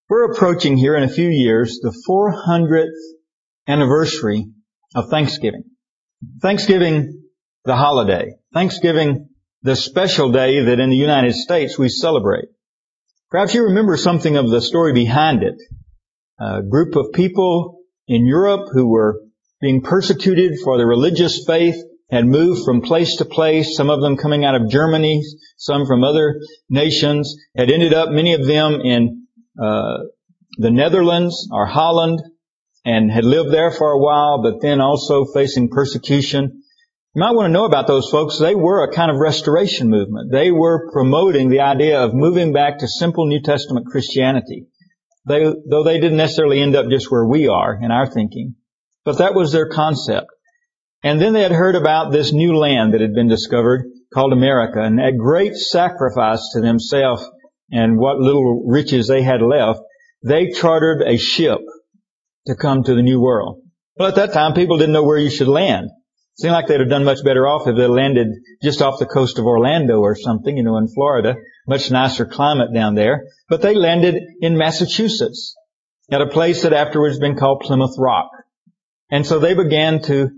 We're approaching here in a few years the 400th anniversary of Thanksgiving. Thanksgiving, the holiday. Thanksgiving, the special day that in the United States we celebrate. Perhaps you remember something of the story behind it. A group of people in Europe who were being persecuted for their religious faith had moved from place to place, some of them coming out of Germany, some from other nations, had ended up, many of them, in the Netherlands or Holland, and had lived there for a while, but then also facing persecution. You might want to know about those folks. They were a kind of restoration movement. They were promoting the idea of moving back to simple New Testament Christianity. Though they didn't necessarily end up just where we are in our thinking. But that was their concept. And then they had heard about this new land that had been discovered called America, and at great sacrifice to themselves and what little riches they had left, they chartered a ship to come to the new world. Well, at that time, people didn't know where you should land. It seemed like they'd have done much better off if they landed just off the coast of Orlando or something, in Florida. Much nicer climate down there. But they landed in Massachusetts at a place that afterwards been called Plymouth Rock. And so they began to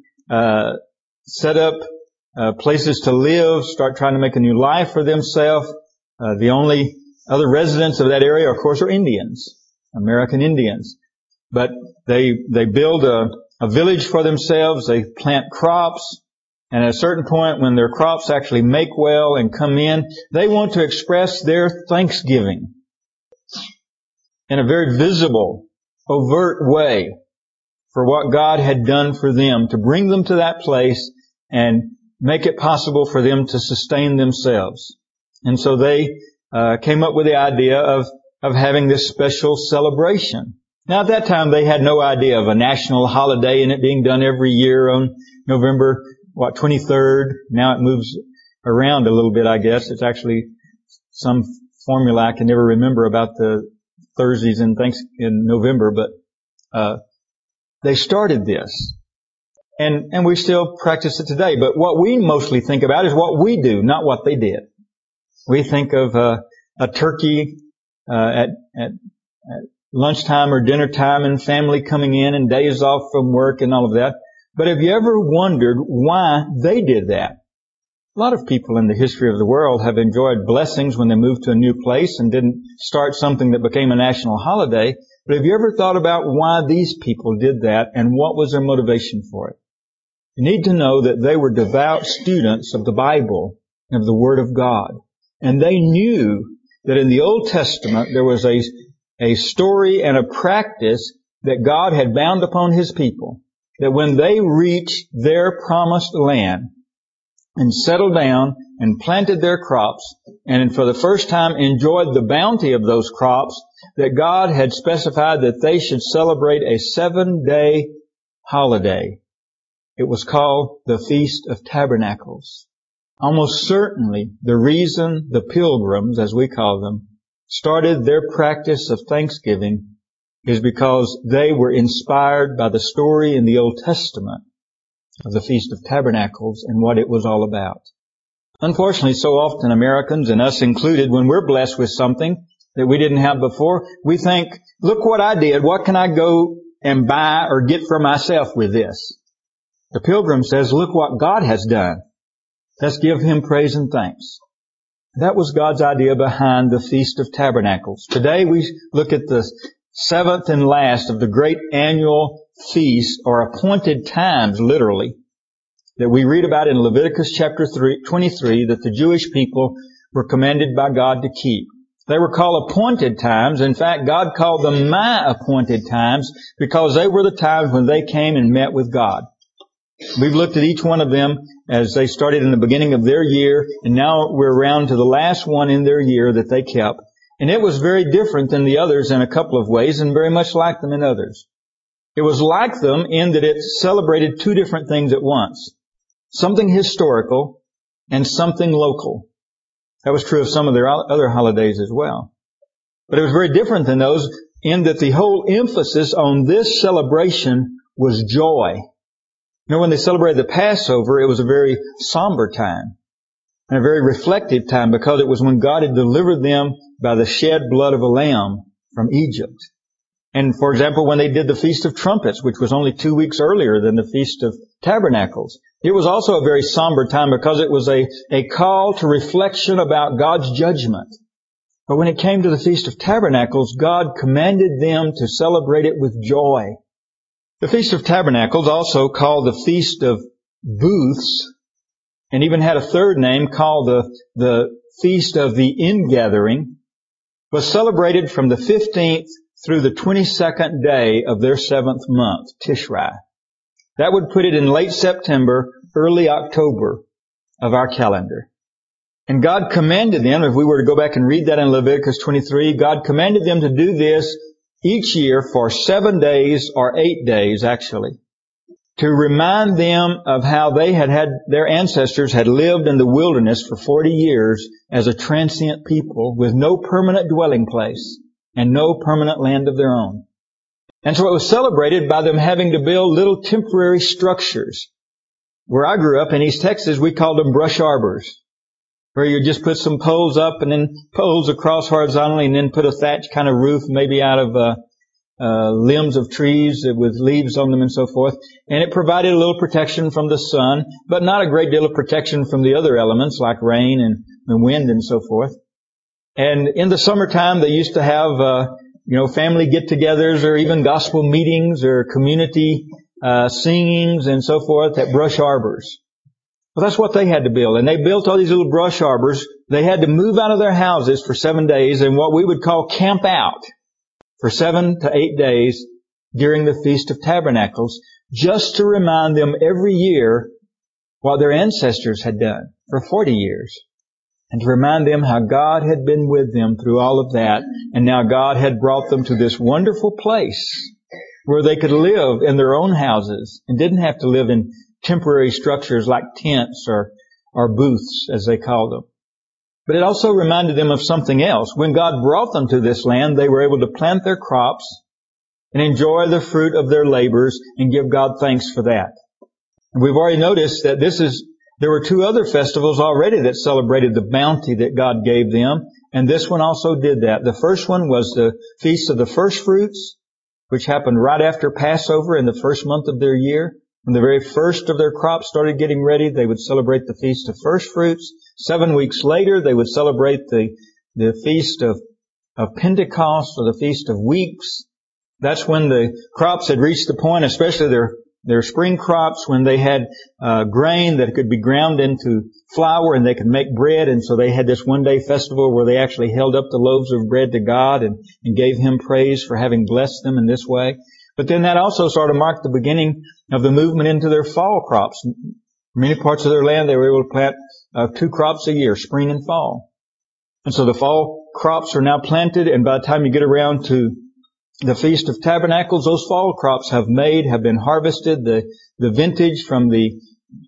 set up places to live, start trying to make a new life for themselves. The only other residents of that area, of course, are Indians, American Indians. But they build a village for themselves. They plant crops. And at a certain point, when their crops actually make well and come in, they want to express their thanksgiving in a very visible, overt way for what God had done for them, to bring them to that place and make it possible for them to sustain themselves. And so they came up with the idea of having this special celebration. Now, at that time, they had no idea of a national holiday and it being done every year on November 23rd. Now it moves around a little bit, I guess. It's actually some formula I can never remember about the Thursdays in November, but they started this. And we still practice it today. But what we mostly think about is what we do, not what they did. We think of a turkey at lunchtime or dinner time and family coming in and days off from work and all of that. But have you ever wondered why they did that? A lot of people in the history of the world have enjoyed blessings when they moved to a new place and didn't start something that became a national holiday. But have you ever thought about why these people did that and what was their motivation for it? You need to know that they were devout students of the Bible and of the Word of God. And they knew that in the Old Testament there was a story and a practice that God had bound upon His people, that when they reached their promised land and settled down and planted their crops and for the first time enjoyed the bounty of those crops, that God had specified that they should celebrate a 7-day holiday. It was called the Feast of Tabernacles. Almost certainly the reason the pilgrims, as we call them, started their practice of Thanksgiving is because they were inspired by the story in the Old Testament of the Feast of Tabernacles and what it was all about. Unfortunately, so often Americans, and us included, when we're blessed with something that we didn't have before, we think, look what I did. What can I go and buy or get for myself with this? The pilgrim says, look what God has done. Let's give Him praise and thanks. That was God's idea behind the Feast of Tabernacles. Today we look at the seventh and last of the great annual feast, or appointed times, literally, that we read about in Leviticus chapter 23, that the Jewish people were commanded by God to keep. They were called appointed times. In fact, God called them my appointed times because they were the times when they came and met with God. We've looked at each one of them as they started in the beginning of their year, and now we're around to the last one in their year that they kept. And it was very different than the others in a couple of ways, and very much like them in others. It was like them in that it celebrated two different things at once. Something historical and something local. That was true of some of their other holidays as well. But it was very different than those in that the whole emphasis on this celebration was joy. When they celebrated the Passover, it was a very somber time and a very reflective time because it was when God had delivered them by the shed blood of a lamb from Egypt. And for example, when they did the Feast of Trumpets, which was only 2 weeks earlier than the Feast of Tabernacles, it was also a very somber time because it was a call to reflection about God's judgment. But when it came to the Feast of Tabernacles, God commanded them to celebrate it with joy. The Feast of Tabernacles, also called the Feast of Booths, and even had a third name called the Feast of the Ingathering, was celebrated from the 15th through the 22nd day of their 7th month, Tishrei. That would put it in late September, early October of our calendar. And God commanded them, if we were to go back and read that in Leviticus 23, God commanded them to do this each year for 7 days, or 8 days actually, to remind them of how their ancestors had lived in the wilderness for 40 years as a transient people with no permanent dwelling place and no permanent land of their own. And so it was celebrated by them having to build little temporary structures. Where I grew up in East Texas, we called them brush arbors, where you just put some poles up and then poles across horizontally and then put a thatch kind of roof, maybe out of limbs of trees with leaves on them and so forth. And it provided a little protection from the sun, but not a great deal of protection from the other elements like rain and wind and so forth. And in the summertime, they used to have, family get-togethers or even gospel meetings or community singings and so forth at brush arbors. Well, that's what they had to build. And they built all these little brush arbors. They had to move out of their houses for 7 days and what we would call camp out for 7 to 8 days during the Feast of Tabernacles, just to remind them every year what their ancestors had done for 40 years. And to remind them how God had been with them through all of that. And now God had brought them to this wonderful place where they could live in their own houses and didn't have to live in temporary structures like tents or booths, as they called them. But it also reminded them of something else. When God brought them to this land, they were able to plant their crops and enjoy the fruit of their labors and give God thanks for that. And we've already noticed that there were 2 other festivals already that celebrated the bounty that God gave them, and this one also did that. The first one was the Feast of the First Fruits, which happened right after Passover in the first month of their year. When the very first of their crops started getting ready, they would celebrate the Feast of First Fruits. 7 weeks later, they would celebrate the Feast of Pentecost, or the Feast of Weeks. That's when the crops had reached the point, especially their spring crops, when they had grain that could be ground into flour and they could make bread. And so they had this one-day festival where they actually held up the loaves of bread to God and gave Him praise for having blessed them in this way. But then that also sort of marked the beginning of the movement into their fall crops. In many parts of their land, they were able to plant 2 crops a year, spring and fall. And so the fall crops are now planted, and by the time you get around to the Feast of Tabernacles, those fall crops have been harvested. The vintage from the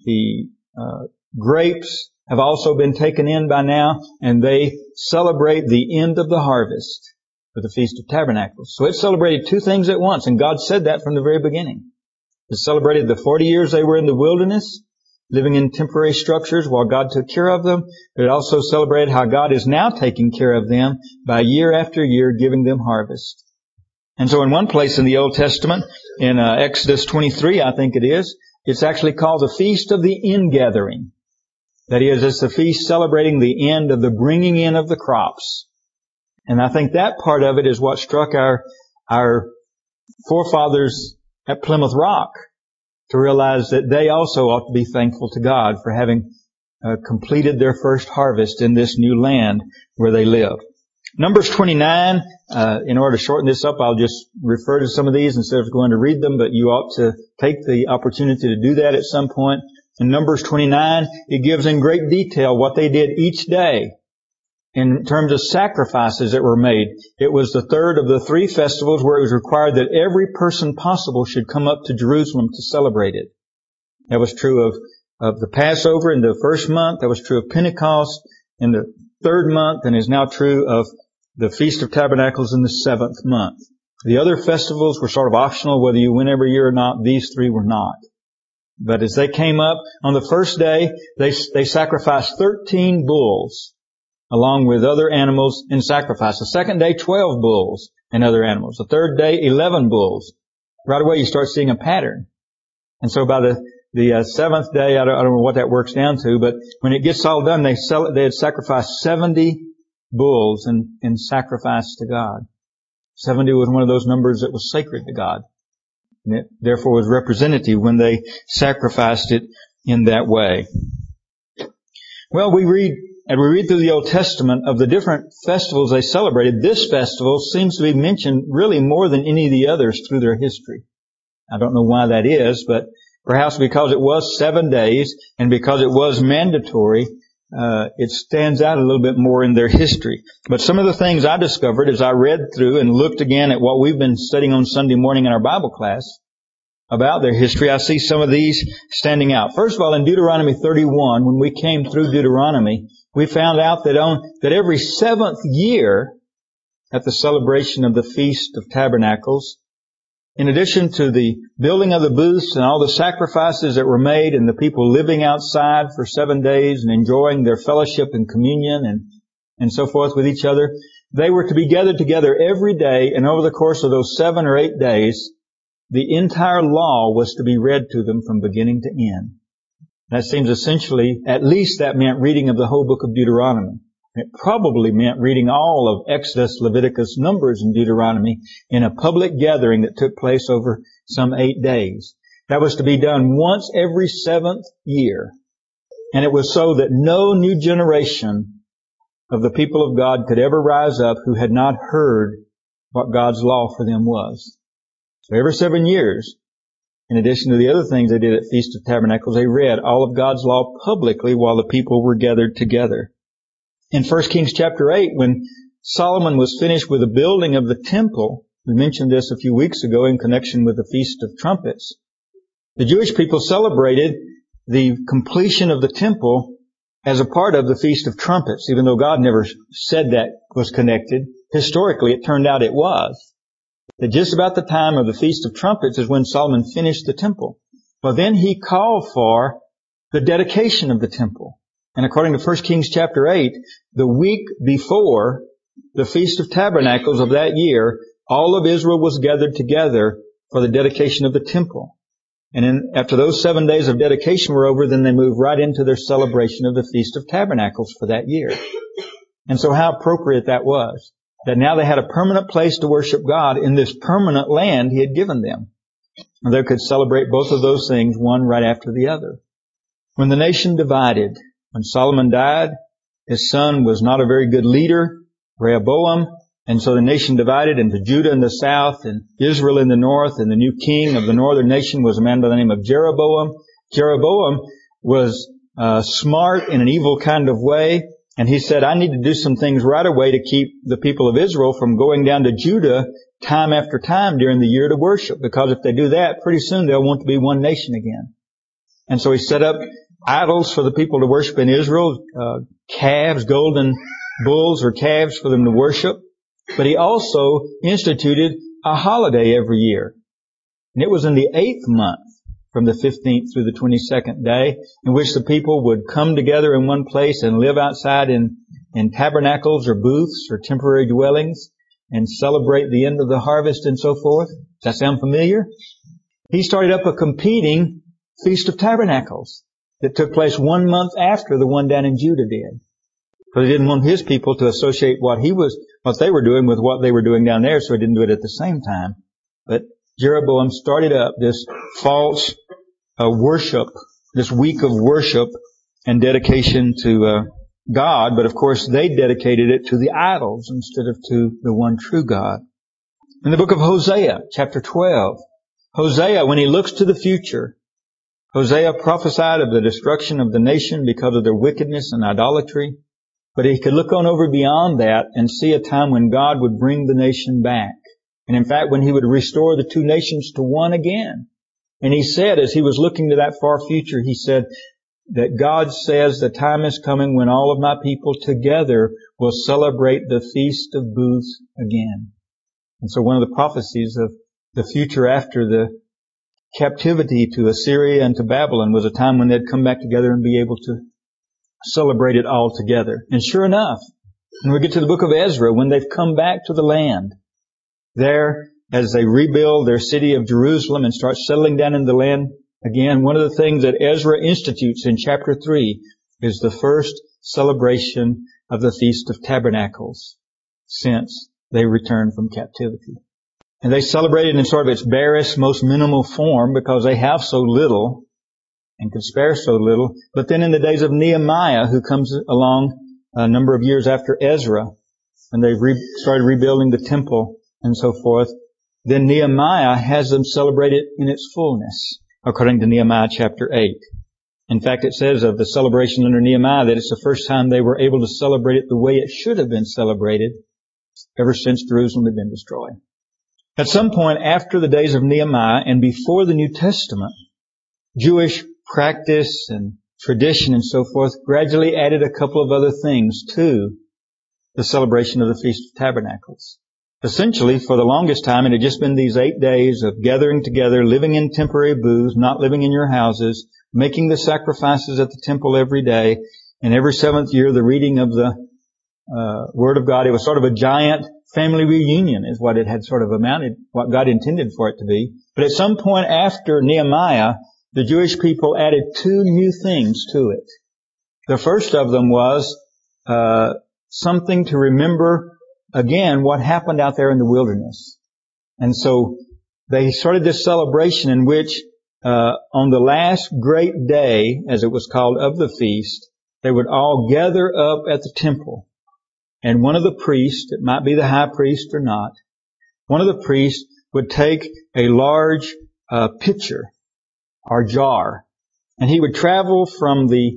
grapes have also been taken in by now, and they celebrate the end of the harvest with the Feast of Tabernacles. So it celebrated 2 things at once, and God said that from the very beginning. It celebrated the 40 years they were in the wilderness, living in temporary structures while God took care of them. But it also celebrated how God is now taking care of them by year after year giving them harvest. And so in one place in the Old Testament, in Exodus 23, I think it is, it's actually called the Feast of the Ingathering. That is, it's the feast celebrating the end of the bringing in of the crops. And I think that part of it is what struck our forefathers at Plymouth Rock, to realize that they also ought to be thankful to God for having completed their first harvest in this new land where they live. Numbers 29, in order to shorten this up, I'll just refer to some of these instead of going to read them, but you ought to take the opportunity to do that at some point. In Numbers 29, it gives in great detail what they did each day in terms of sacrifices that were made. It was the third of the 3 festivals where it was required that every person possible should come up to Jerusalem to celebrate it. That was true of the Passover in the first month. That was true of Pentecost in the 3rd month, and is now true of the Feast of Tabernacles in the 7th month. The other festivals were sort of optional, whether you went every year or not. These 3 were not. But as they came up, on the first day, they sacrificed 13 bulls along with other animals in sacrifice. The second day, 12 bulls. and other animals. The third day, 11 bulls. Right away you start seeing a pattern. And so by the seventh day, I don't know what that works down to, but when it gets all done, they had sacrificed 70 bulls in sacrifice to God. 70 was one of those numbers that was sacred to God. And it therefore was representative when they sacrificed it in that way. Well, we read through the Old Testament of the different festivals they celebrated. This festival seems to be mentioned really more than any of the others through their history. I don't know why that is, but perhaps because it was 7 days and because it was mandatory, it stands out a little bit more in their history. But some of the things I discovered as I read through and looked again at what we've been studying on Sunday morning in our Bible class about their history, I see some of these standing out. First of all, in Deuteronomy 31, when we came through Deuteronomy, we found out that every 7th year at the celebration of the Feast of Tabernacles, in addition to the building of the booths and all the sacrifices that were made and the people living outside for 7 days and enjoying their fellowship and communion and so forth with each other, they were to be gathered together every day, and over the course of those 7 or 8 days, the entire law was to be read to them from beginning to end. That seems essentially, at least that meant reading of the whole book of Deuteronomy. It probably meant reading all of Exodus, Leviticus, Numbers, and Deuteronomy in a public gathering that took place over some 8 days. That was to be done once every 7th year. And it was so that no new generation of the people of God could ever rise up who had not heard what God's law for them was. So every 7 years, in addition to the other things they did at Feast of Tabernacles, they read all of God's law publicly while the people were gathered together. In 1 Kings chapter 8, when Solomon was finished with the building of the temple, we mentioned this a few weeks ago in connection with the Feast of Trumpets, the Jewish people celebrated the completion of the temple as a part of the Feast of Trumpets, even though God never said that was connected. Historically, it turned out it was. That just about the time of the Feast of Trumpets is when Solomon finished the temple. Well, then he called for the dedication of the temple. And according to 1 Kings chapter 8, the week before the Feast of Tabernacles of that year, all of Israel was gathered together for the dedication of the temple. And then after those 7 days of dedication were over, then they moved right into their celebration of the Feast of Tabernacles for that year. And so how appropriate that was. That now they had a permanent place to worship God in this permanent land He had given them. And they could celebrate both of those things, one right after the other. When the nation divided, when Solomon died, his son was not a very good leader, Rehoboam, and so the nation divided into Judah in the south and Israel in the north, and the new king of the northern nation was a man by the name of Jeroboam. Jeroboam was smart in an evil kind of way, and he said, I need to do some things right away to keep the people of Israel from going down to Judah time after time during the year to worship, because if they do that, pretty soon they'll want to be one nation again. And so he set up idols for the people to worship in Israel, calves, golden bulls or calves for them to worship. But he also instituted a holiday every year. And it was in the 8th month, from the 15th through the 22nd day, in which the people would come together in one place and live outside in tabernacles or booths or temporary dwellings and celebrate the end of the harvest and so forth. Does that sound familiar? He started up a competing Feast of Tabernacles that took place 1 month after the one down in Judah did. Because he didn't want his people to associate what they were doing with what they were doing down there, so he didn't do it at the same time. But Jeroboam started up this false worship, this week of worship and dedication to God, but of course they dedicated it to the idols instead of to the one true God. In the book of Hosea, chapter 12, Hosea, when he looks to the future, Hosea prophesied of the destruction of the nation because of their wickedness and idolatry. But he could look on over beyond that and see a time when God would bring the nation back. And in fact, when He would restore the two nations to one again. And he said, as he was looking to that far future, he said that God says the time is coming when all of my people together will celebrate the Feast of Booths again. And so one of the prophecies of the future after the captivity to Assyria and to Babylon was a time when they'd come back together and be able to celebrate it all together. And sure enough, when we get to the book of Ezra, when they've come back to the land, there, as they rebuild their city of Jerusalem and start settling down in the land again, one of the things that Ezra institutes in chapter 3 is the first celebration of the Feast of Tabernacles since they returned from captivity. And they celebrate it in sort of its barest, most minimal form because they have so little and can spare so little. But then in the days of Nehemiah, who comes along a number of years after Ezra, when they started rebuilding the temple and so forth, then Nehemiah has them celebrate it in its fullness, according to Nehemiah chapter 8. In fact, it says of the celebration under Nehemiah that it's the first time they were able to celebrate it the way it should have been celebrated ever since Jerusalem had been destroyed. At some point after the days of Nehemiah and before the New Testament, Jewish practice and tradition and so forth gradually added a couple of other things to the celebration of the Feast of Tabernacles. Essentially, for the longest time, it had just been these 8 days of gathering together, living in temporary booths, not living in your houses, making the sacrifices at the temple every day, and every seventh year the reading of the Word of God. It was sort of a giant family reunion is what it had sort of amounted, what God intended for it to be. But at some point after Nehemiah, the Jewish people added 2 new things to it. The first of them was something to remember again what happened out there in the wilderness. And so they started this celebration in which on the last great day, as it was called, of the feast, they would all gather up at the temple. And one of the priests, it might be the high priest or not, one of the priests would take a large pitcher or jar, and he would travel from the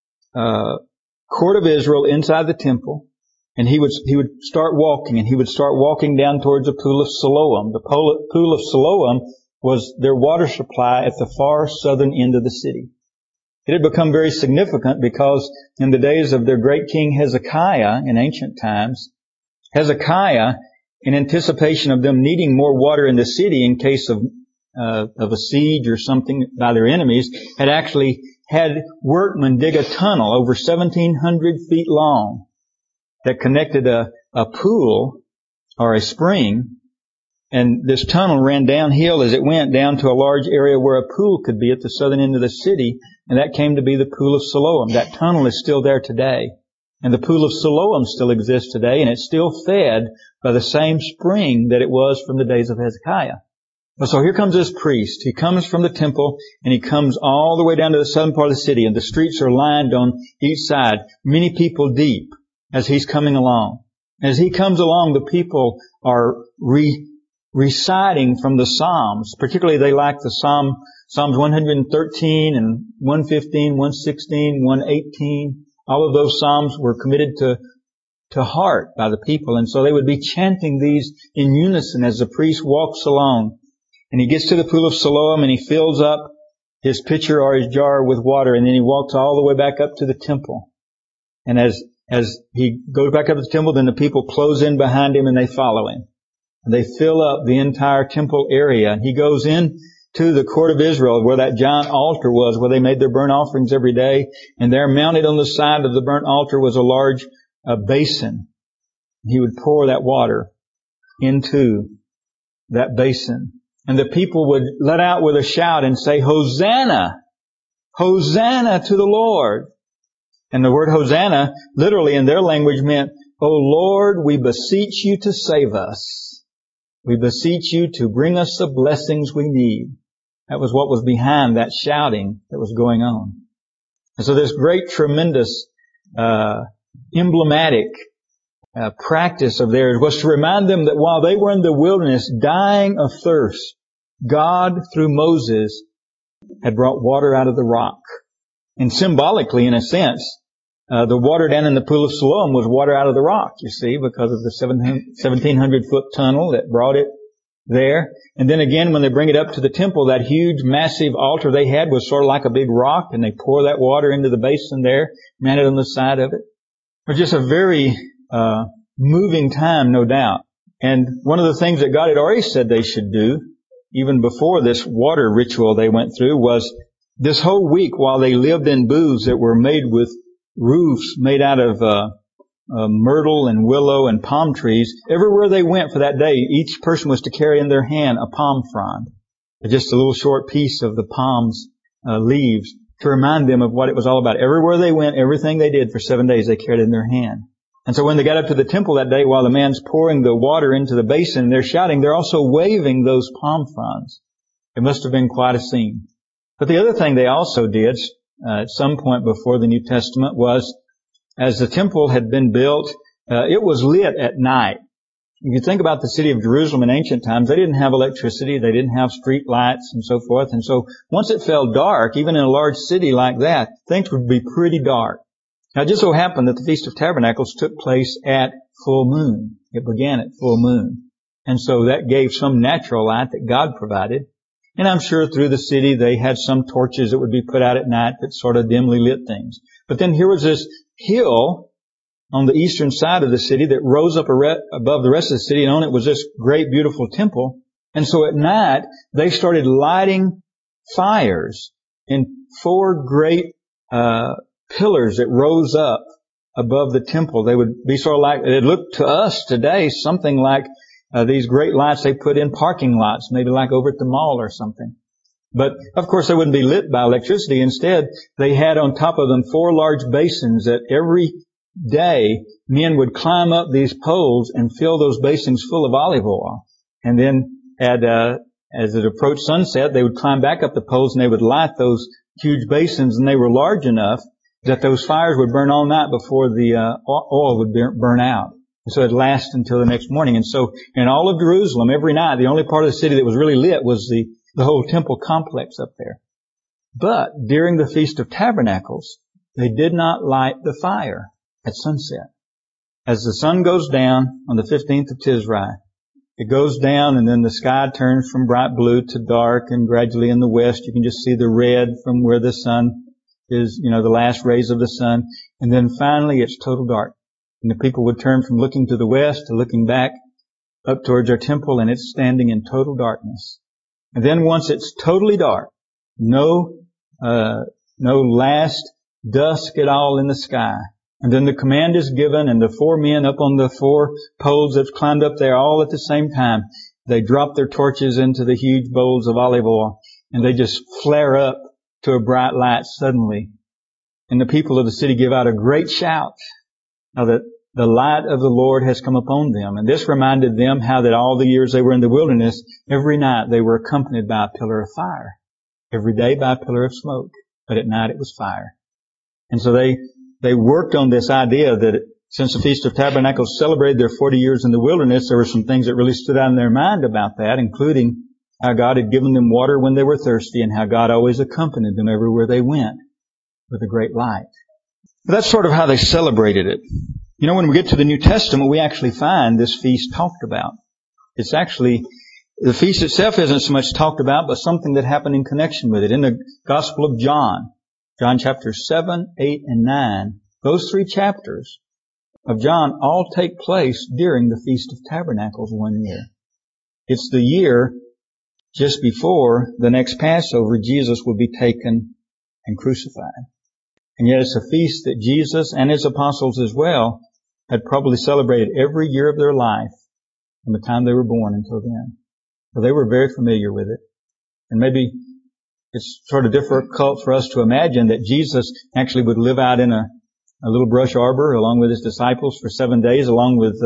court of Israel inside the temple, and he would start walking, and he would start walking down towards the pool of Siloam. The pool of Siloam was their water supply at the far southern end of the city. It had become very significant because in the days of their great king Hezekiah in ancient times, Hezekiah, in anticipation of them needing more water in the city in case of a siege or something by their enemies, had actually had workmen dig a tunnel over 1,700 feet long that connected a pool or a spring. And this tunnel ran downhill as it went down to a large area where a pool could be at the southern end of the city. And that came to be the pool of Siloam. That tunnel is still there today. And the pool of Siloam still exists today. And it's still fed by the same spring that it was from the days of Hezekiah. So here comes this priest. He comes from the temple and he comes all the way down to the southern part of the city. And the streets are lined on each side, many people deep as he's coming along. As he comes along, the people are reciting from the Psalms. Particularly they like the Psalms 113 and 115, 116, 118. All of those Psalms were committed to heart by the people. And so they would be chanting these in unison as the priest walks along. And he gets to the pool of Siloam and he fills up his pitcher or his jar with water. And then he walks all the way back up to the temple. And as he goes back up to the temple, then the people close in behind him and they follow him. And they fill up the entire temple area. And he goes in to the court of Israel where that giant altar was, where they made their burnt offerings every day. And there mounted on the side of the burnt altar was a large basin. He would pour that water into that basin. And the people would let out with a shout and say, Hosanna! Hosanna to the Lord! And the word Hosanna, literally in their language, meant, O Lord, we beseech you to save us. We beseech you to bring us the blessings we need. That was what was behind that shouting that was going on. And so this great, tremendous, emblematic practice of theirs was to remind them that while they were in the wilderness dying of thirst, God, through Moses, had brought water out of the rock. And symbolically, in a sense, the water down in the pool of Siloam was water out of the rock, you see, because of the 1,700-foot tunnel that brought it there. And then again, when they bring it up to the temple, that huge, massive altar they had was sort of like a big rock, and they pour that water into the basin there, mounted on the side of it. It was just a very moving time, no doubt. And one of the things that God had already said they should do, even before this water ritual they went through, was this whole week while they lived in booths that were made with roofs made out of myrtle and willow and palm trees. Everywhere they went for that day, each person was to carry in their hand a palm frond, just a little short piece of the palm's leaves to remind them of what it was all about. Everywhere they went, everything they did for 7 days, they carried in their hand. And so when they got up to the temple that day, while the man's pouring the water into the basin and they're shouting, they're also waving those palm fronds. It must have been quite a scene. But the other thing they also did at some point before the New Testament was, as the temple had been built, it was lit at night. If you think about the city of Jerusalem in ancient times, they didn't have electricity, they didn't have street lights and so forth. And so once it fell dark, even in a large city like that, things would be pretty dark. Now it just so happened that the Feast of Tabernacles took place at full moon. It began at full moon. And so that gave some natural light that God provided. And I'm sure through the city they had some torches that would be put out at night that sort of dimly lit things. But then here was this hill on the eastern side of the city that rose up above the rest of the city, and on it was this great, beautiful temple. And so at night, they started lighting fires in 4 great pillars that rose up above the temple. They would be sort of like, it looked to us today something like these great lights they put in parking lots, maybe like over at the mall or something. But, of course, they wouldn't be lit by electricity. Instead, they had on top of them 4 large basins that every day men would climb up these poles and fill those basins full of olive oil. And then as it approached sunset, they would climb back up the poles and they would light those huge basins, and they were large enough that those fires would burn all night before the oil would burn out. So it'd last until the next morning. And so in all of Jerusalem, every night, the only part of the city that was really lit was the whole temple complex up there. But during the Feast of Tabernacles, they did not light the fire at sunset. As the sun goes down on the 15th of Tisri, it goes down and then the sky turns from bright blue to dark, and gradually in the west you can just see the red from where the sun is, the last rays of the sun. And then finally it's total dark. And the people would turn from looking to the west to looking back up towards our temple, and it's standing in total darkness. And then once it's totally dark, no last dusk at all in the sky. And then the command is given, and the 4 men up on the 4 poles that's climbed up there all at the same time, they drop their torches into the huge bowls of olive oil, and they just flare up to a bright light suddenly. And the people of the city give out a great shout, now that the light of the Lord has come upon them. And this reminded them how that all the years they were in the wilderness, every night they were accompanied by a pillar of fire. Every day by a pillar of smoke. But at night it was fire. And so they worked on this idea that since the Feast of Tabernacles celebrated their 40 years in the wilderness, there were some things that really stood out in their mind about that, including how God had given them water when they were thirsty and how God always accompanied them everywhere they went with a great light. But that's sort of how they celebrated it. When we get to the New Testament, we actually find this feast talked about. It's actually, the feast itself isn't so much talked about, but something that happened in connection with it. In the Gospel of John chapters 7, 8, and 9, those 3 chapters of John all take place during the Feast of Tabernacles one year. It's the year just before the next Passover, Jesus would be taken and crucified. And yet it's a feast that Jesus and His apostles as well had probably celebrated every year of their life from the time they were born until then. So they were very familiar with it. And maybe it's sort of difficult for us to imagine that Jesus actually would live out in a little brush arbor along with His disciples for 7 days, along with,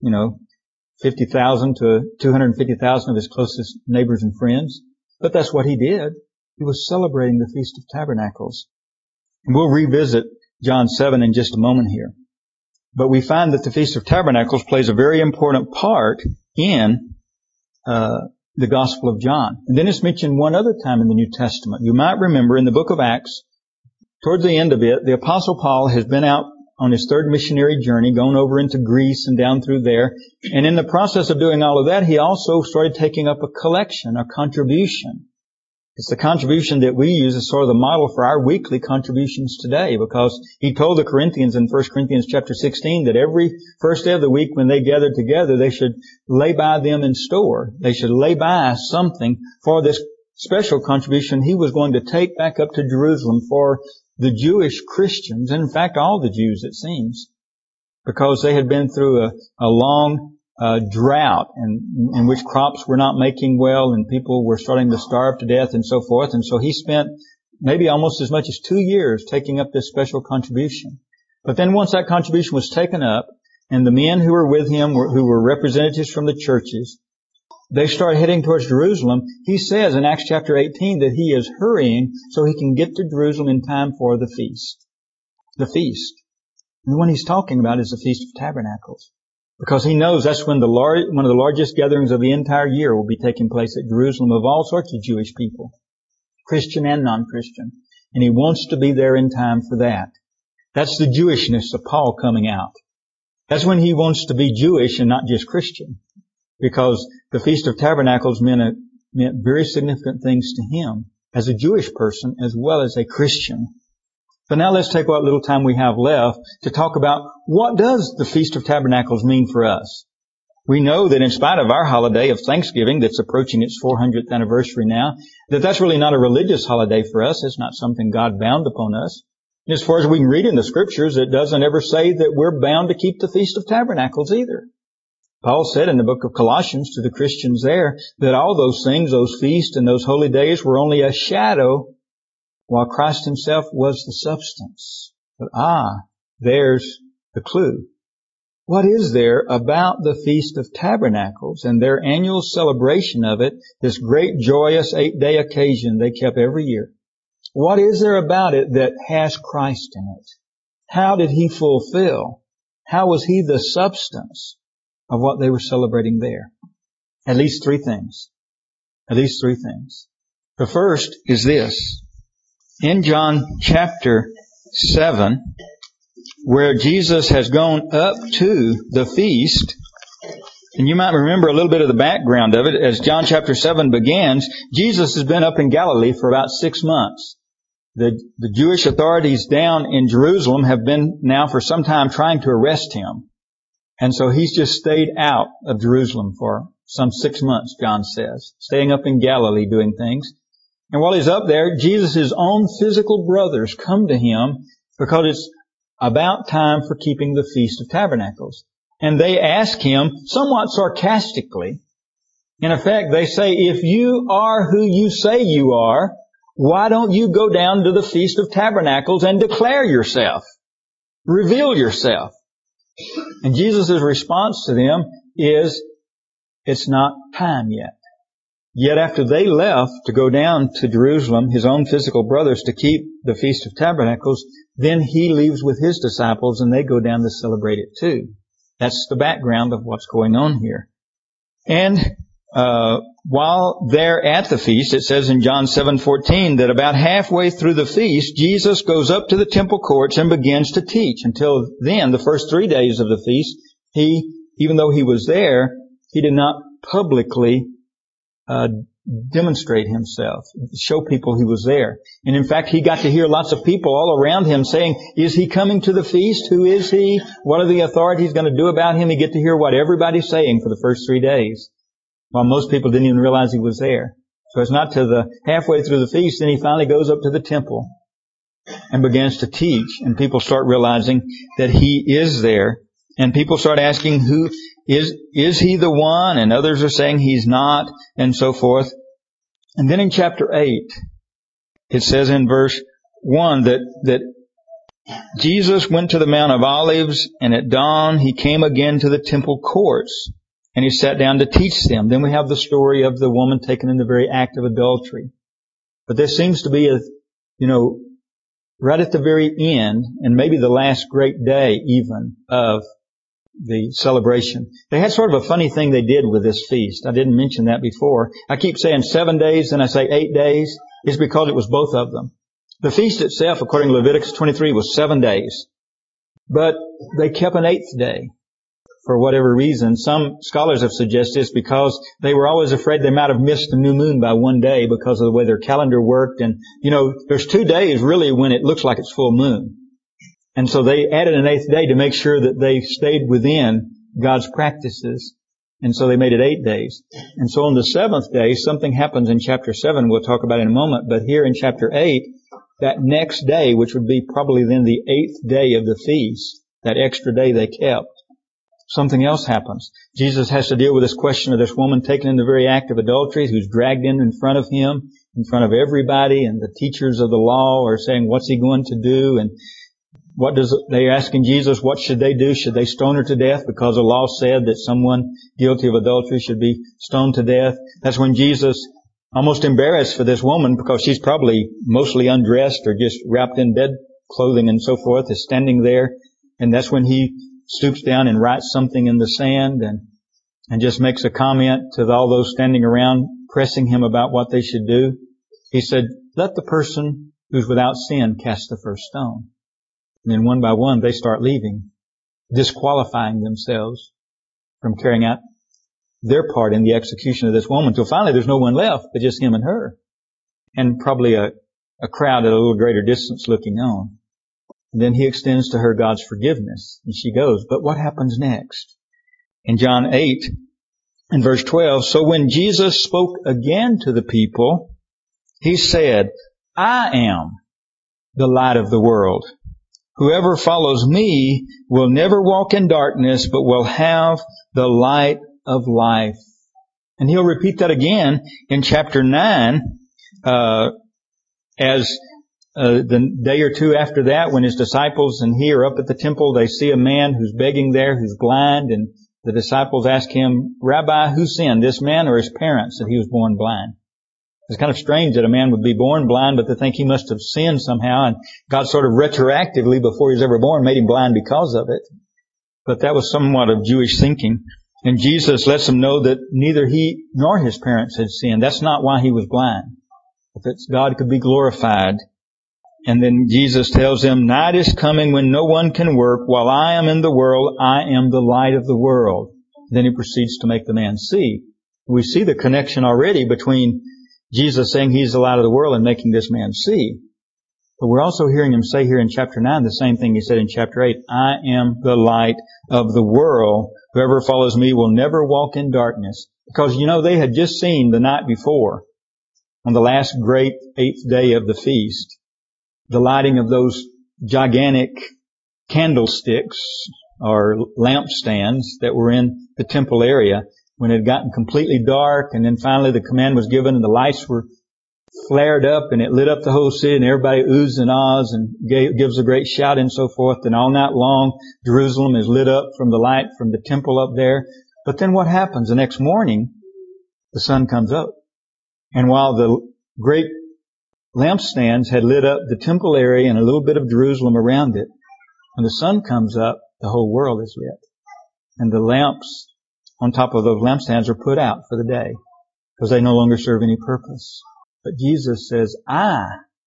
50,000 to 250,000 of His closest neighbors and friends. But that's what He did. He was celebrating the Feast of Tabernacles. And we'll revisit John 7 in just a moment here. But we find that the Feast of Tabernacles plays a very important part in the Gospel of John. And then it's mentioned one other time in the New Testament. You might remember in the book of Acts, towards the end of it, the Apostle Paul has been out on his 3rd missionary journey, going over into Greece and down through there. And in the process of doing all of that, he also started taking up a collection, a contribution. It's the contribution that we use as sort of the model for our weekly contributions today, because he told the Corinthians in 1 Corinthians chapter 16 that every first day of the week when they gathered together, they should lay by them in store. They should lay by something for this special contribution he was going to take back up to Jerusalem for the Jewish Christians, and in fact all the Jews it seems. because they had been through a long drought in which crops were not making well and people were starting to starve to death and so forth. And so he spent maybe almost as much as 2 years taking up this special contribution. But then once that contribution was taken up, and the men who were with him, who were representatives from the churches, they start heading towards Jerusalem. He says in Acts chapter 18 that he is hurrying so he can get to Jerusalem in time for the feast. The feast. And the one he's talking about is the Feast of Tabernacles. Because he knows that's when one of the largest gatherings of the entire year will be taking place at Jerusalem of all sorts of Jewish people, Christian and non-Christian. And he wants to be there in time for that. That's the Jewishness of Paul coming out. That's when he wants to be Jewish and not just Christian. Because the Feast of Tabernacles meant very significant things to him as a Jewish person as well as a Christian. But now let's take what little time we have left to talk about what does the Feast of Tabernacles mean for us. We know that in spite of our holiday of Thanksgiving that's approaching its 400th anniversary now, that's really not a religious holiday for us. It's not something God bound upon us. And as far as we can read in the Scriptures, it doesn't ever say that we're bound to keep the Feast of Tabernacles either. Paul said in the book of Colossians to the Christians there that all those things, those feasts and those holy days were only a shadow while Christ himself was the substance. But there's the clue. What is there about the Feast of Tabernacles and their annual celebration of it, this great joyous 8-day occasion they kept every year? What is there about it that has Christ in it? How did he fulfill? How was he the substance of what they were celebrating there? At least three things. At least three things. The first is this. In John chapter 7, where Jesus has gone up to the feast, and you might remember a little bit of the background of it. As John chapter 7 begins, Jesus has been up in Galilee for about 6 months. The Jewish authorities down in Jerusalem have been now for some time trying to arrest him. And so he's just stayed out of Jerusalem for some 6 months, John says, staying up in Galilee doing things. And while he's up there, Jesus' own physical brothers come to him because it's about time for keeping the Feast of Tabernacles. And they ask him, somewhat sarcastically, in effect, they say, if you are who you say you are, why don't you go down to the Feast of Tabernacles and declare yourself? Reveal yourself. And Jesus' response to them is, it's not time yet. Yet after they left to go down to Jerusalem, his own physical brothers, to keep the Feast of Tabernacles, then he leaves with his disciples and they go down to celebrate it too. That's the background of what's going on here. And while they're at the feast, it says in John 7:14 that about halfway through the feast, Jesus goes up to the temple courts and begins to teach. Until then, the first 3 days of the feast, even though he was there, he did not publicly demonstrate himself, show people he was there. And in fact, he got to hear lots of people all around him saying, is he coming to the feast? Who is he? What are the authorities going to do about him? He get to hear what everybody's saying for the first 3 days, while most people didn't even realize he was there. So it's not to the halfway through the feast, then he finally goes up to the temple and begins to teach. And people start realizing that he is there. And people start asking, who is he the one? And others are saying he's not, and so forth. And then in chapter 8, it says in verse 1 that Jesus went to the Mount of Olives, and at dawn he came again to the temple courts, and he sat down to teach them. Then we have the story of the woman taken in the very act of adultery. But there seems to be right at the very end, and maybe the last great day even of the celebration. They had sort of a funny thing they did with this feast. I didn't mention that before. I keep saying 7 days and I say 8 days. It's because it was both of them. The feast itself, according to Leviticus 23, was 7 days. But they kept an 8th day for whatever reason. Some scholars have suggested it's because they were always afraid they might have missed the new moon by 1 day because of the way their calendar worked. And, there's 2 days really when it looks like it's full moon. And so they added an 8th day to make sure that they stayed within God's practices. And so they made it 8 days. And so on the 7th day, something happens in chapter 7 we'll talk about in a moment. But here in chapter 8, that next day, which would be probably then the 8th day of the feast, that extra day they kept, something else happens. Jesus has to deal with this question of this woman taken in the very act of adultery, who's dragged in front of him, in front of everybody, and the teachers of the law are saying, what's he going to do? And they're asking Jesus, what should they do? Should they stone her to death? Because the law said that someone guilty of adultery should be stoned to death. That's when Jesus, almost embarrassed for this woman, because she's probably mostly undressed or just wrapped in bed clothing and so forth, is standing there. And that's when he stoops down and writes something in the sand and just makes a comment to all those standing around, pressing him about what they should do. He said, let the person who's without sin cast the first stone. And then one by one they start leaving, disqualifying themselves from carrying out their part in the execution of this woman, until finally there's no one left but just him and her. And probably a crowd at a little greater distance looking on. And then he extends to her God's forgiveness, and she goes. But what happens next? In John 8 and verse 12, so when Jesus spoke again to the people, he said, I am the light of the world. Whoever follows me will never walk in darkness, but will have the light of life. And he'll repeat that again in chapter 9, as the day or two after that, when his disciples and he are up at the temple, they see a man who's begging there, who's blind, and the disciples ask him, Rabbi, who sinned, this man or his parents, that he was born blind? It's kind of strange that a man would be born blind, but to think he must have sinned somehow, and God sort of retroactively, before he was ever born, made him blind because of it. But that was somewhat of Jewish thinking. And Jesus lets them know that neither he nor his parents had sinned. That's not why he was blind. If it's God could be glorified. And then Jesus tells them, night is coming when no one can work. While I am in the world, I am the light of the world. Then he proceeds to make the man see. We see the connection already between Jesus saying he's the light of the world and making this man see. But we're also hearing him say here in chapter 9 the same thing he said in chapter 8. I am the light of the world. Whoever follows me will never walk in darkness. Because, they had just seen the night before, on the last great 8th day of the feast, the lighting of those gigantic candlesticks or lampstands that were in the temple area, when it had gotten completely dark, and then finally the command was given and the lights were flared up and it lit up the whole city and everybody oohs and ahs and gives a great shout and so forth. And all night long, Jerusalem is lit up from the light from the temple up there. But then what happens? The next morning, the sun comes up. And while the great lampstands had lit up the temple area and a little bit of Jerusalem around it, when the sun comes up, the whole world is lit. And the lamps on top of those lampstands are put out for the day because they no longer serve any purpose. But Jesus says, I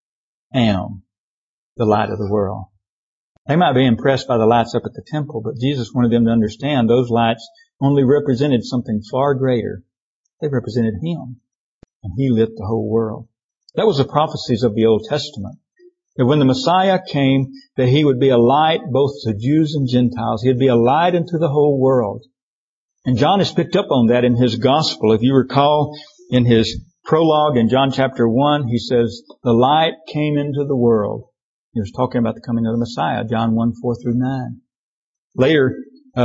am the light of the world. They might be impressed by the lights up at the temple, but Jesus wanted them to understand those lights only represented something far greater. They represented Him, and He lit the whole world. That was the prophecies of the Old Testament. That when the Messiah came, that He would be a light both to Jews and Gentiles. He'd be a light unto the whole world. And John has picked up on that in his gospel. If you recall, in his prologue in John chapter 1, he says, the light came into the world. He was talking about the coming of the Messiah, John 1, 4 through 9. Later,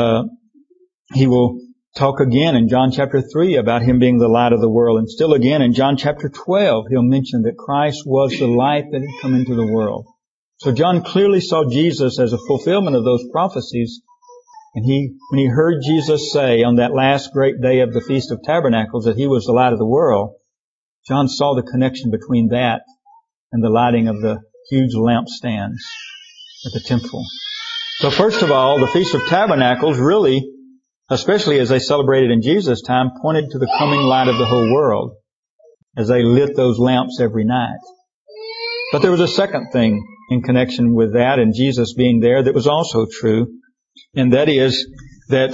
he will talk again in John chapter 3 about Him being the light of the world. And still again in John chapter 12, he'll mention that Christ was the light that had come into the world. So John clearly saw Jesus as a fulfillment of those prophecies. And when he heard Jesus say on that last great day of the Feast of Tabernacles that He was the light of the world, John saw the connection between that and the lighting of the huge lampstands at the temple. So first of all, the Feast of Tabernacles really, especially as they celebrated in Jesus' time, pointed to the coming light of the whole world as they lit those lamps every night. But there was a second thing in connection with that and Jesus being there that was also true, and that is that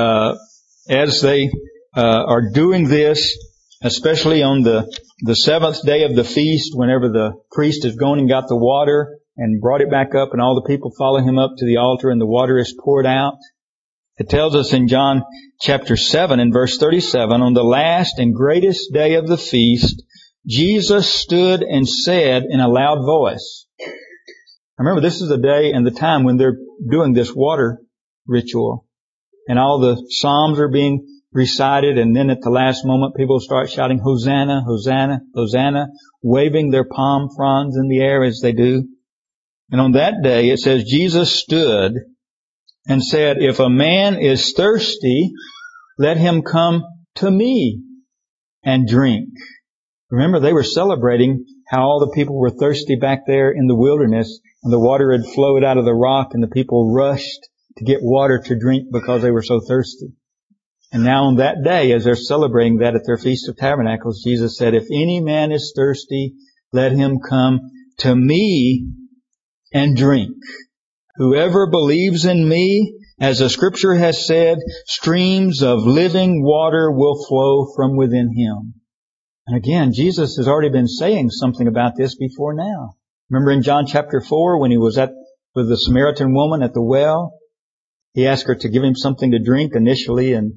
as they are doing this, especially on the seventh day of the feast, whenever the priest has gone and got the water and brought it back up and all the people follow him up to the altar and the water is poured out, it tells us in John chapter 7 and verse 37, on the last and greatest day of the feast, Jesus stood and said in a loud voice, Remember, this is the day and the time when they're doing this water ritual. And all the Psalms are being recited, and then at the last moment people start shouting, Hosanna, Hosanna, Hosanna, waving their palm fronds in the air as they do. And on that day, it says, Jesus stood and said, if a man is thirsty, let him come to me and drink. Remember, they were celebrating how all the people were thirsty back there in the wilderness, and the water had flowed out of the rock, and the people rushed to get water to drink because they were so thirsty. And now on that day, as they're celebrating that at their Feast of Tabernacles, Jesus said, if any man is thirsty, let him come to me and drink. Whoever believes in me, as the Scripture has said, streams of living water will flow from within him. And again, Jesus has already been saying something about this before now. Remember in John chapter 4 when he was with the Samaritan woman at the well? He asked her to give him something to drink initially, and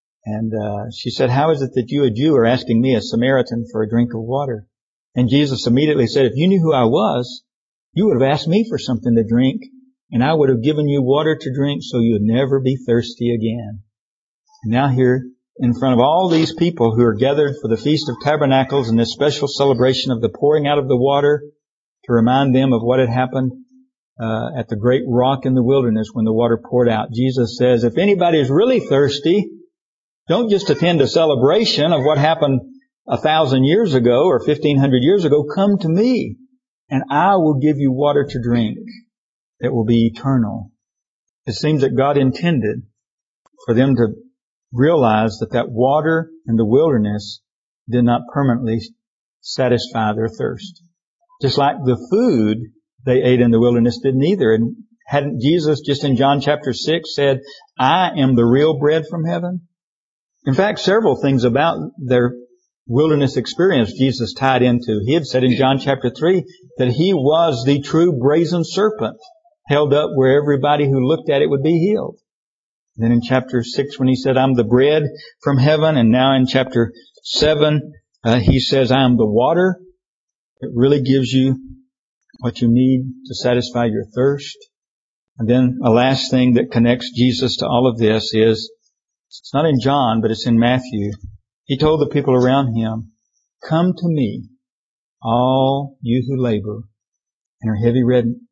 she said, how is it that you, a Jew, are asking me, a Samaritan, for a drink of water? And Jesus immediately said, if you knew who I was, you would have asked me for something to drink, and I would have given you water to drink so you would never be thirsty again. And now here, in front of all these people who are gathered for the Feast of Tabernacles and this special celebration of the pouring out of the water to remind them of what had happened at the great rock in the wilderness when the water poured out, Jesus says, if anybody is really thirsty, don't just attend a celebration of what happened 1,000 years ago or 1,500 years ago. Come to me, and I will give you water to drink that will be eternal. It seems that God intended for them to realize that water in the wilderness did not permanently satisfy their thirst. Just like the food they ate in the wilderness didn't either. And hadn't Jesus just in John chapter 6 said, I am the real bread from heaven? In fact, several things about their wilderness experience Jesus tied into. He had said in John chapter 3 that He was the true brazen serpent held up where everybody who looked at it would be healed. Then in chapter 6 when He said, I'm the bread from heaven, and now in chapter 7 He says, I am the water. It really gives you what you need to satisfy your thirst. And then a last thing that connects Jesus to all of this is, it's not in John, but it's in Matthew. He told the people around Him, come to me, all you who labor and are heavy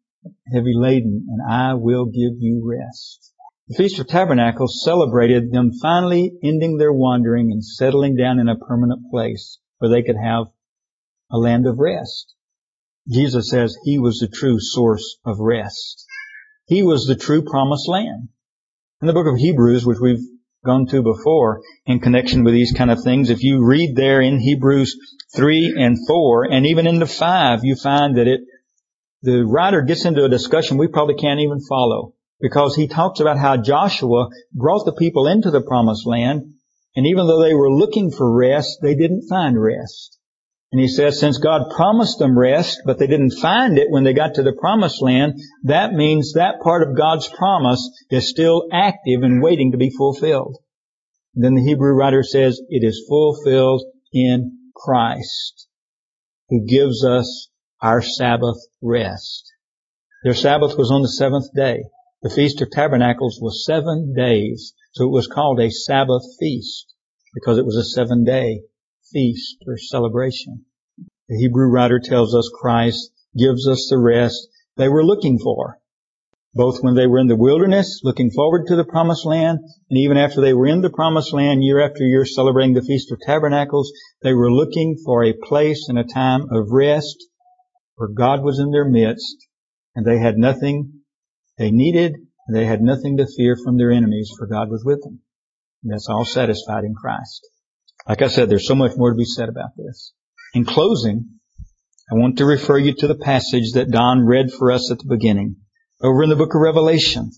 laden, and I will give you rest. The Feast of Tabernacles celebrated them finally ending their wandering and settling down in a permanent place where they could have a land of rest. Jesus says He was the true source of rest. He was the true promised land. In the book of Hebrews, which we've gone to before in connection with these kind of things, if you read there in Hebrews 3 and 4, and even into 5, you find that the writer gets into a discussion we probably can't even follow, because he talks about how Joshua brought the people into the promised land, and even though they were looking for rest, they didn't find rest. And he says, since God promised them rest, but they didn't find it when they got to the promised land, that means that part of God's promise is still active and waiting to be fulfilled. And then the Hebrew writer says, it is fulfilled in Christ, who gives us our Sabbath rest. Their Sabbath was on the seventh day. The Feast of Tabernacles was 7 days, so it was called a Sabbath feast, because it was a 7-day feast or celebration. The Hebrew writer tells us Christ gives us the rest they were looking for, both when they were in the wilderness, looking forward to the promised land, and even after they were in the promised land, year after year, celebrating the Feast of Tabernacles, they were looking for a place and a time of rest where God was in their midst, and they had nothing they needed, and they had nothing to fear from their enemies, for God was with them. And that's all satisfied in Christ. Like I said, there's so much more to be said about this. In closing, I want to refer you to the passage that Don read for us at the beginning, over in the book of Revelation.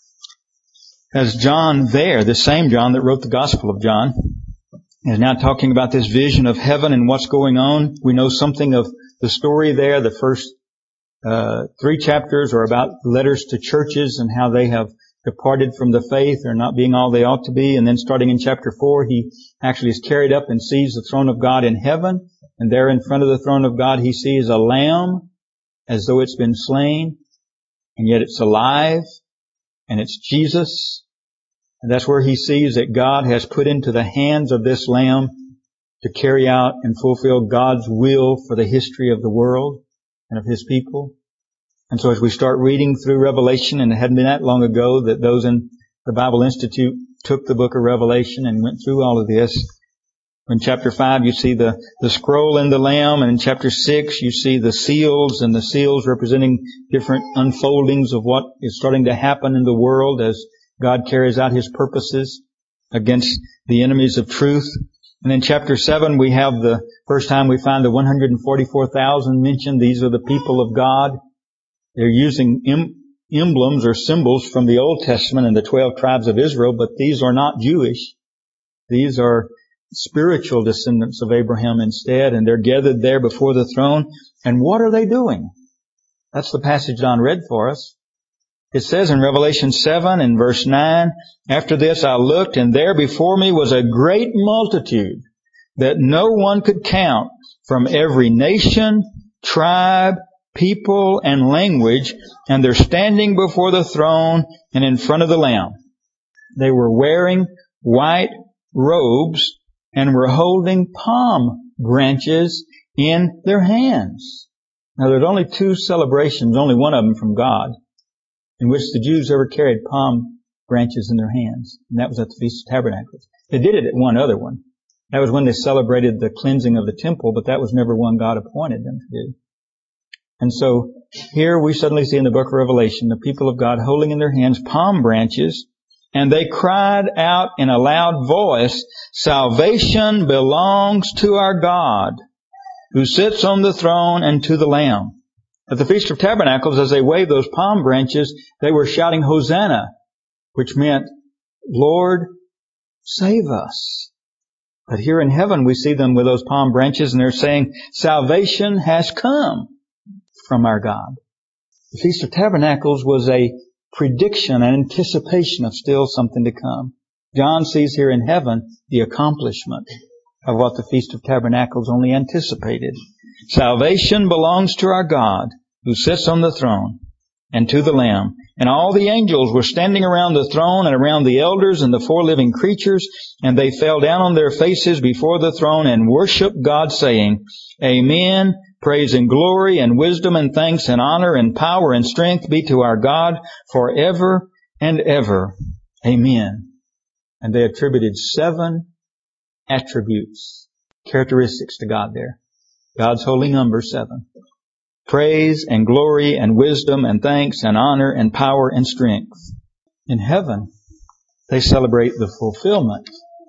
As John there, the same John that wrote the Gospel of John, is now talking about this vision of heaven and what's going on. We know something of the story there. The first 3 chapters are about letters to churches and how they have departed from the faith or not being all they ought to be. And then starting in chapter 4, he actually is carried up and sees the throne of God in heaven. And there in front of the throne of God, he sees a lamb as though it's been slain. and yet it's alive, and it's Jesus. And that's where he sees that God has put into the hands of this Lamb to carry out and fulfill God's will for the history of the world and of His people. And so as we start reading through Revelation, and it hadn't been that long ago that those in the Bible Institute took the book of Revelation and went through all of this. In chapter 5 you see the scroll and the Lamb, and in chapter 6 you see the seals, and the seals representing different unfoldings of what is starting to happen in the world as God carries out His purposes against the enemies of truth. And in chapter 7 we have the first time we find the 144,000 mentioned. These are the people of God. They're using emblems or symbols from the Old Testament and the 12 tribes of Israel, but these are not Jewish. These are spiritual descendants of Abraham instead, and they're gathered there before the throne. And what are they doing? That's the passage Don read for us. It says in Revelation 7 and verse 9, "After this I looked, and there before me was a great multitude that no one could count, from every nation, tribe, people, and language, and they're standing before the throne and in front of the Lamb. They were wearing white robes and were holding palm branches in their hands." Now there's only two celebrations, only one of them from God, in which the Jews ever carried palm branches in their hands, and that was at the Feast of Tabernacles. They did it at one other one. That was when they celebrated the cleansing of the temple, but that was never one God appointed them to do. And so here we suddenly see in the book of Revelation the people of God holding in their hands palm branches, and they cried out in a loud voice, "Salvation belongs to our God, who sits on the throne, and to the Lamb." At the Feast of Tabernacles, as they waved those palm branches, they were shouting Hosanna, which meant, "Lord, save us." But here in heaven we see them with those palm branches, and they're saying, "Salvation has come from our God." The Feast of Tabernacles was a prediction, an anticipation of still something to come. John sees here in heaven the accomplishment of what the Feast of Tabernacles only anticipated. "Salvation belongs to our God, who sits on the throne, and to the Lamb." And all the angels were standing around the throne and around the elders and the four living creatures, and they fell down on their faces before the throne and worshiped God, saying, "Amen. Praise and glory and wisdom and thanks and honor and power and strength be to our God forever and ever. Amen." And they attributed 7 attributes, characteristics to God there. God's holy number, 7. Praise and glory and wisdom and thanks and honor and power and strength. In heaven, they celebrate the fulfillment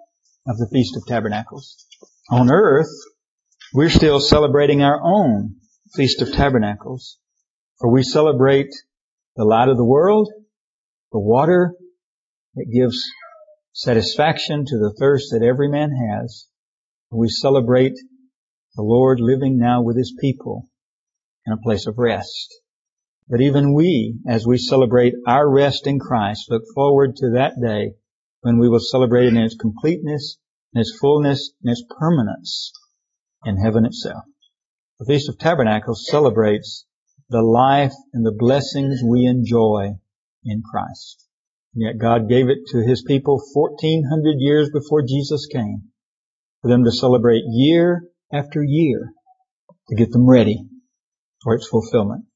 of the Feast of Tabernacles. On earth, we're still celebrating our own Feast of Tabernacles, for we celebrate the light of the world, the water that gives satisfaction to the thirst that every man has. We celebrate the Lord living now with His people in a place of rest. But even we, as we celebrate our rest in Christ, look forward to that day when we will celebrate it in its completeness, in its fullness, in its permanence in heaven itself. The Feast of Tabernacles celebrates the life and the blessings we enjoy in Christ. And yet God gave it to His people 1,400 years before Jesus came, for them to celebrate year after year to get them ready for its fulfillment.